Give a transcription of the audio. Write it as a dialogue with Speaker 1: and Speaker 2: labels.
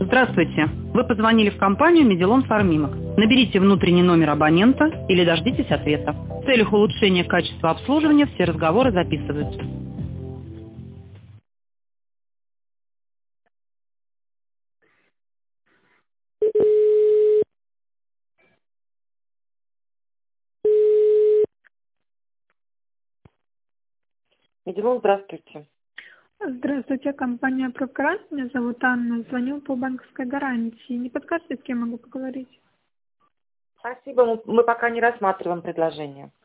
Speaker 1: Здравствуйте. Вы позвонили в компанию Медилон Фармимак. Наберите внутренний номер абонента или дождитесь ответа. В целях улучшения качества обслуживания все разговоры записываются.
Speaker 2: Медилон, здравствуйте.
Speaker 3: Здравствуйте, компания «Прокурант». Меня зовут Анна. Звоню по банковской гарантии. Не подскажете, с кем могу поговорить?
Speaker 2: Спасибо, мы пока не рассматриваем предложение.